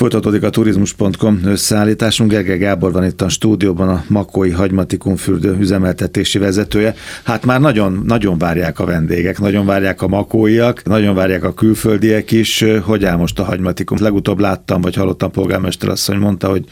Folytatódik a turizmus.com összeállításunk. Gergely Gábor van itt a stúdióban, a Makói Hagymatikum fürdő üzemeltetési vezetője. Hát már nagyon várják a vendégek, nagyon várják a makóiak, nagyon várják a külföldiek is. Hogy áll most a Hagymatikum? Legutóbb láttam, vagy hallottam, polgármester asszony mondta, hogy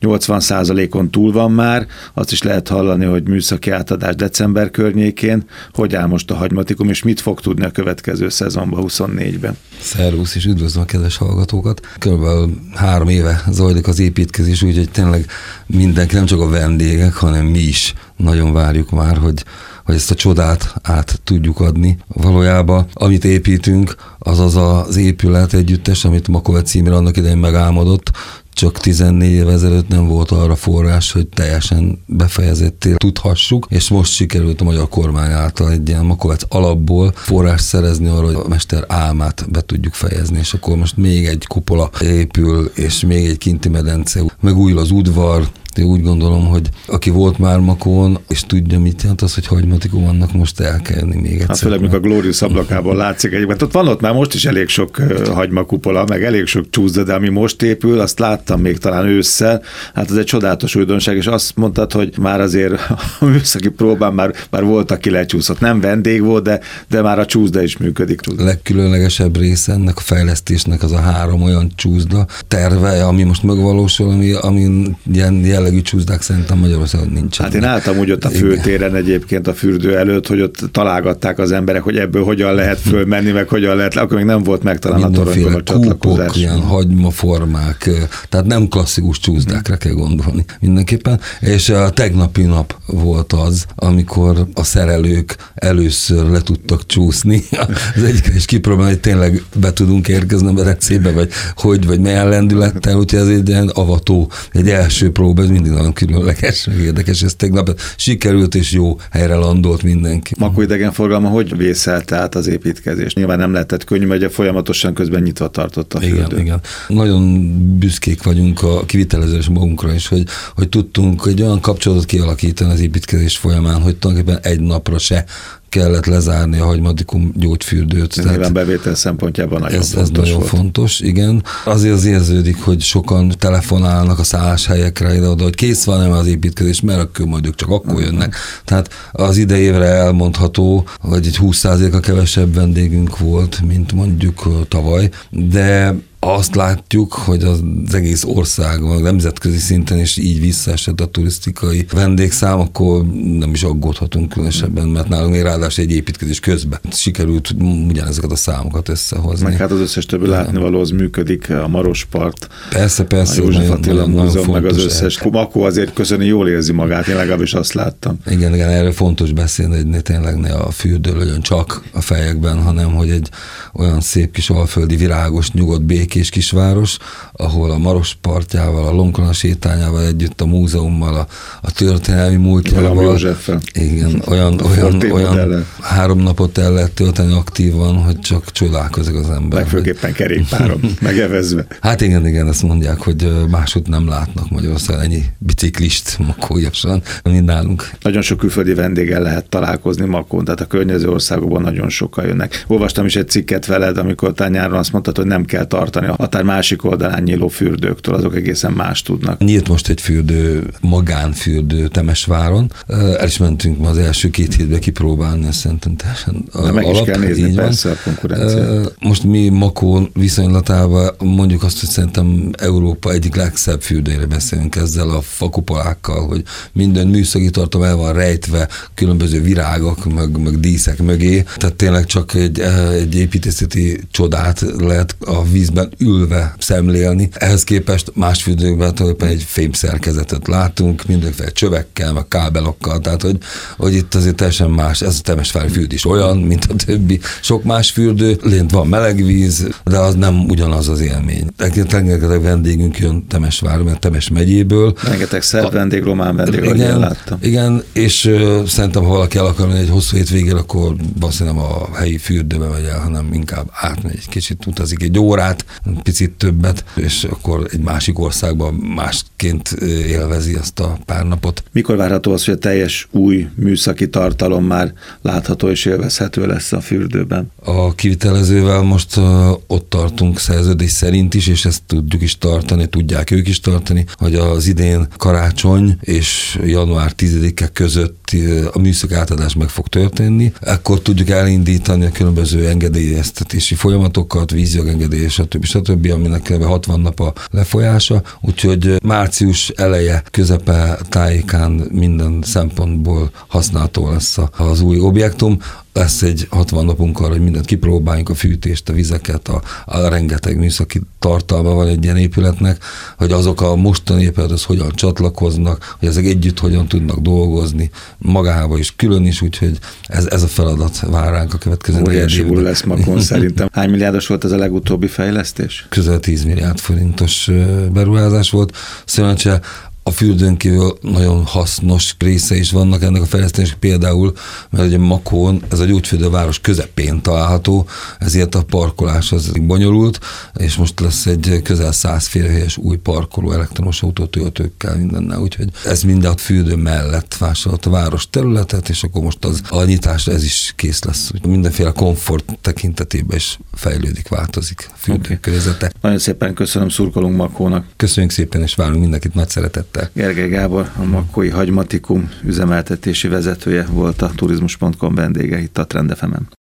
80%-on túl van már. Azt is lehet hallani, hogy műszaki átadás december környékén. Hogy áll most a Hagymatikum, és mit fog tudni a következő szezonban, 24-ben? Szervusz, és üdvözlöm a kedves hallgatókat. Körülbelül 3 éve zajlik az építkezés, úgyhogy tényleg mindenki, nem csak a vendégek, hanem mi is nagyon várjuk már, hogy ezt a csodát át tudjuk adni. Valójában, amit építünk, az az épület együttes, amit Makove címre annak idején megálmodott, csak 14 év ezelőtt nem volt arra forrás, hogy teljesen befejezetté tudhassuk, és most sikerült a magyar kormány által egy ilyen Makovec alapból forrás szerezni arra, hogy a mester álmát be tudjuk fejezni, és akkor most még egy kupola épül, és még egy kinti medence, megújul az udvar. Én úgy gondolom, hogy aki volt már Makón, és tudja, mit jelent az, hogy Hagymatikum, annak most el kell jönni még egyszer. Hát főleg, mikor a Glorious ablakából látszik egyébként. Ott van már most is elég sok hagymakupola, meg elég sok csúszda, de ami most épül, azt láttam még talán ősszel. Hát ez egy csodálatos újdonság, és azt mondtad, hogy már azért a műszaki próbán már volt, aki lecsúszott. Nem vendég volt, de már a csúszda is működik. A legkülönlegesebb része ennek a fejlesztésnek az a 3 olyan csúszda terve, ami most megvalósul, ami ilyen jellegű csúszdák szerintem Magyarországon nincsen. Hát én álltam úgy ott a főtéren egyébként a fürdő előtt, hogy ott találgatták az emberek, hogy ebből hogyan lehet fölmenni, meg hogyan lehet, akkor még nem volt meg talán a toronyból a csatlakozás. Kúpok, ilyen hagymaformák, tehát nem klasszikus csúszdákra kell gondolni mindenképpen, és a tegnapi nap volt az, amikor a szerelők először le tudtak csúszni. Az egyik is kipróbálni, hogy tényleg be tudunk érkezni a medencébe, vagy milyen lendülettel, úgyhogy ez egy ilyen avató, egy első próba, ez mindig nagyon különleges, meg érdekes, ez tegnap sikerült, és jó helyre landolt mindenki. Makó idegenforgalma hogy vészelte át az építkezést? Nyilván nem lehetett könnyű, mert folyamatosan közben nyitva tartott a fürdő. Igen. Nagyon büszkék vagyunk a kivitelezés magunkra is, hogy tudtunk egy olyan kapcsolatot kialakítani az építkezés folyamán, hogy tulajdonképpen egy napra se kellett lezárni a Hagymatikum gyógyfürdőt. Nyilván bevétel szempontjában nagyon fontos ez nagyon volt. Fontos, igen. Azért az érződik, hogy sokan telefonálnak a szálláshelyekre ide-oda, hogy kész van-e az építkezés, mert akkor majd ők csak akkor jönnek. Tehát az idejévre elmondható, hogy egy 20%-a kevesebb vendégünk volt, mint mondjuk tavaly, de azt látjuk, hogy az egész országon, nemzetközi szinten is így visszaesett a turisztikai vendégszám, akkor nem is aggódhatunk különösebben, mert nálunk még ráadásul egy építkezés közben sikerült ugyanezeket a számokat összehozni. Meg hát az összes többi látnivaló, az működik, a Marospart, persze, a József Attila Múzeum, meg az összes. El. Makó azért köszöni, jól érzi magát, én legalábbis azt láttam. Igen, erről fontos beszélni, hogy tényleg ne a fürdő legyen csak a fejekben, hanem hogy egy olyan szép kis alföldi, virágos, nyugodt, békés kisváros, ahol a Maros partjával, a Lonkona sétányával együtt, a múzeummal, a történelmi múltjával. Igen, olyan 3 napot el lehet tölteni aktívan, hogy csak csodálkozik az ember. Legfőképpen kerékpáron, megevezve. Hát igen, ezt mondják, hogy máshogy nem látnak Magyarországon ennyi biciklist makójasan, mint nálunk. Nagyon sok külföldi vendéggel lehet találkozni Makón, tehát a környező országokban nagyon sokan jönnek. Olvastam is egy cikket veled, amikor nyáron azt mondtad, hogy nem kell tartani a határ másik oldalán nyíló fürdőktől, azok egészen más tudnak. Nyílt most egy fürdő, magánfürdő Temesváron. El is mentünk ma az első 2 hétbe kipróbálni, ezt szerintem teljesen meg is kell nézni persze a konkurenciát. Most mi Makón viszonylatában mondjuk azt, hogy szerintem Európa egyik legszebb fürdőjére beszélünk ezzel a fakupolákkal, hogy minden műszaki tartalom el van rejtve különböző virágok, meg díszek mögé. Tehát tényleg csak egy építészeti csodát lehet a vízben ülve szemlélni. Ehhez képest más fürdőkben tulajdonképpen egy fémszerkezetet látunk, mindenféle csövekkel, meg kábelokkal, tehát hogy itt azért teljesen más, ez a Temesvári fürdő is olyan, mint a többi. Sok más fürdő, lént van meleg víz, de az nem ugyanaz az élmény. Rengeteg vendégünk jön Temesvárra, mert Temes megyéből. Rengeteg szerb vendég, román vendég, ahogy én láttam. Igen, és szerintem, ha valaki el akar menni egy hosszú hétvégére, akkor valószínűleg nem a helyi fürdőbe megy el, hanem inkább átmegy egy kicsit, utazik egy órát, picit többet, és akkor egy másik országban másként élvezi azt a pár napot. Mikor várható az, hogy a teljes új műszaki tartalom már látható és élvezhető lesz a fürdőben? A kivitelezővel most ott tartunk szerződés szerint is, és ezt tudjuk is tartani, tudják ők is tartani, hogy az idén karácsony és január 10-e között a műszaki átadás meg fog történni. Ekkor tudjuk elindítani a különböző engedélyeztetési folyamatokat, vízjogengedély, stb., aminek 60 nap a lefolyása, úgyhogy március eleje, közepe tájékán minden szempontból használható lesz az új objektum. Lesz egy 60 napunk arra, hogy mindent kipróbáljunk, a fűtést, a vizeket, a rengeteg műszaki tartalma van egy ilyen épületnek, hogy azok a mostani épülethez hogyan csatlakoznak, hogy ezek együtt hogyan tudnak dolgozni, magába is, külön is, úgyhogy ez a feladat vár ránk a következő óriási úr lesz Makón szerintem. Hány milliárdos volt ez a legutóbbi fejlesztés? Közel 10 milliárd forintos beruházás volt. Szerencsére a fürdőn kívül nagyon hasznos része is vannak ennek a fejlesztésnek, például, mert ugye Makón, ez a gyógyfürdőváros közepén található, ezért a parkolás az bonyolult, és most lesz egy közel 100 férőhelyes új parkoló elektromos autótöltőkkel mindennel, úgyhogy ez minden a fürdő mellett vásárolt a város területet, és akkor most az a nyitásra ez is kész lesz. Úgyhogy mindenféle komfort tekintetében is fejlődik, változik a fürdő környezete. Nagyon szépen köszönöm, szurkolunk Makónak. Köszönjük szépen, és várunk mindenkit nagy szeretettel. Gergely Gábor, a Makói Hagymatikum üzemeltetési vezetője volt a Turizmus.com vendége itt a Trend FM-en.